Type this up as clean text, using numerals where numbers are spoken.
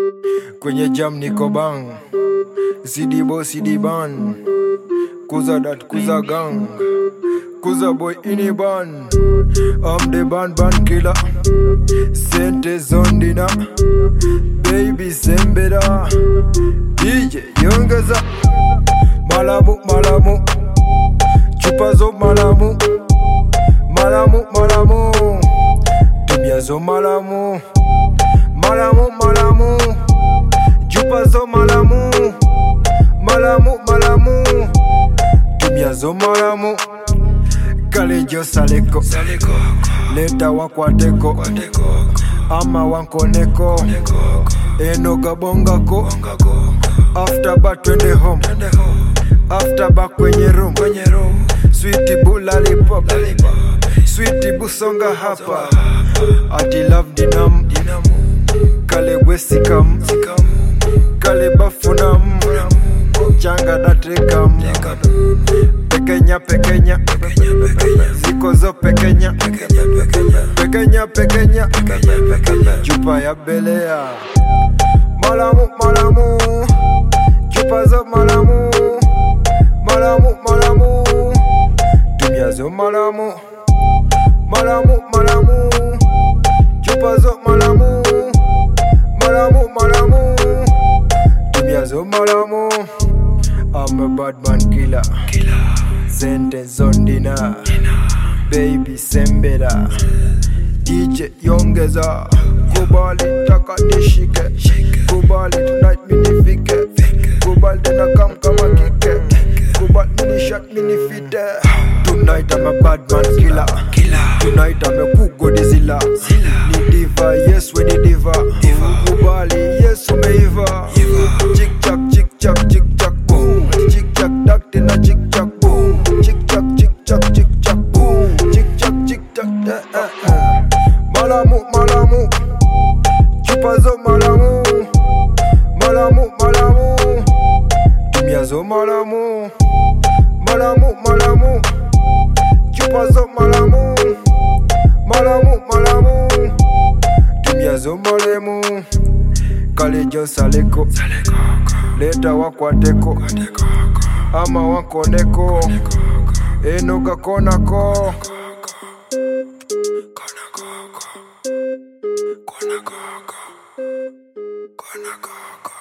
Kwenye jam niko bang, Sidibo Sidiban, Kuza dat Kuza gang, Kuza boy ini ban. I'm the ban killer, Sente Zondina, Baby Sembeda, DJ Yongeza, Malamu Malamu, Chupazo Malamu, Malamu Malamu, Tumiazo Malamu, Malamu Malamu, Chupazo Malamu, Malamu Malamu, Tumiazo Malamu. Kalejo saleko, leta wakwateko, ama wankoneko, enoga bongako. After back twende home, after back kwenye room. Sweetie bu lollipop, sweetie bu songa hapa. Ati love dinam, kale wesikam, kale bafunam, changa datekam. Pekenya, ziko zo pekenya, chupa ya belea. Malamu, malamu, chupa zo malamu, malamu, malamu, tumiazo malamu, malamu, malamu, chupa zo malamu, malamu, malamu, tumiazo malamu. I'm a bad man killer. Sente Zondina, Baby Sembeda, DJ Yongeza. Kubali taka nishike, kubali tonight minifike, kubali tena kama kike, kubali mini shot minifite. Tonight I'm a bad man killer. Tonight I'm a cook Godzilla. Ni diva, yes we ni diva. Kubali, yes umeiva. Chick chak, boom. Chick chak, duck tena chick chak, boom. Chick chak, boom. Chick chak, Malamu, malamu, chupazo malamu, malamu, malamu, tumiazo malamu, malamu, malamu, chupazo malamu, malamu, malamu, tumiazo malamu. Kalejo saleko, leta wakwateko, ama wankoneko, enoga konako. Kona koko.